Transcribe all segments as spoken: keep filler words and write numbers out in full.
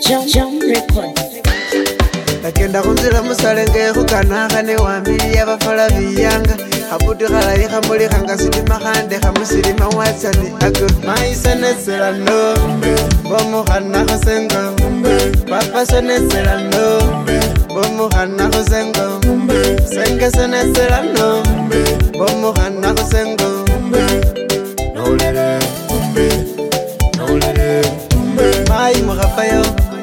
Jump Records. Nakenda kunzira musalenge khukana khane wambiliya bafala biyanga haputi khalayi khamuli khangasiti makhande khamusilima watsani ako maiseneselano bomukhana khusengo papa seneselano bomukhana khusengo senge seneselano bomukhana khusengo nolere nolere mai mukhafayo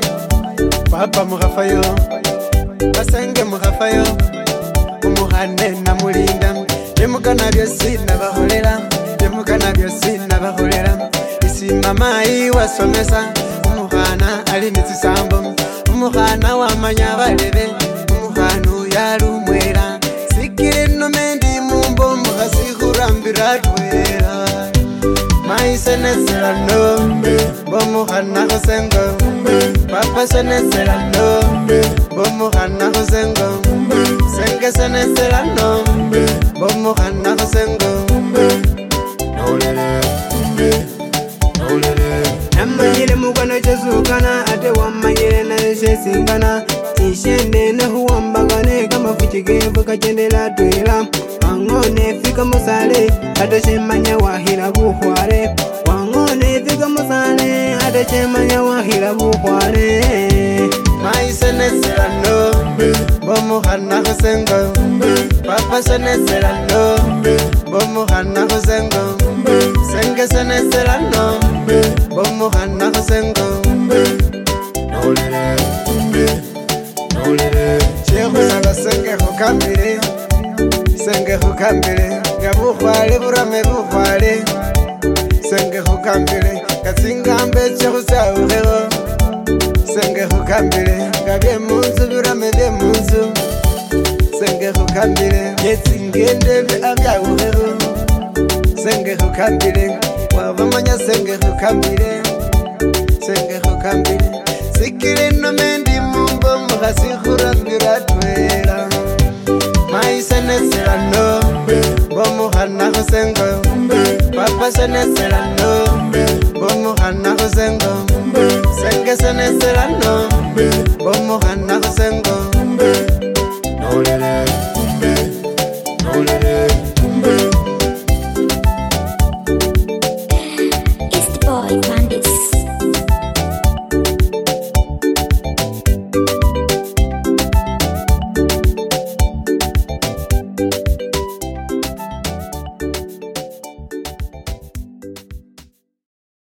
papa mukhafayo basenge mukhafayo umukhane namulinda nemukana byosi nabakholela nemukana byosi nabakholela isi mamayi wasomesa umukhana ali nitsisambo umukhana wamanya balebe umukhana uyalumwela sikile nomendi mumbo mukhasi khurambira twela mai seneselano bomukhana khusengo papa seneselano bomukhana khusengo senge seneselano bomukhana khusengo nolere nolere namanyire mukano chesukana ate wamanyire nayo chesingana ishende nehuwambagane kamafuchi gevu kachendela twela wangone fika musale ate chemanya wahila buhwale wangone fika musale ate chemanya wahila buhwale mai seneselano bomukhana khusengo papa seneselano bomukhana khusengo senge seneselano bomukhana khusengo nolere nolere shekhusala senge khukambile senge khukambile nga bukhwale burame bukhwale senge khukambile katsingambe chekhusawukhewo senge khukambile nga byemunzu birame byemunzu senge khukambile yetsingende abyawukhewo senge khukambile wabamanya senge khukambile senge khukambile sikile nomendi mumbo mukhasi khurambira twela mai seneselano bomukhana khusengo papa seneselano bomukhana khusengo senge sene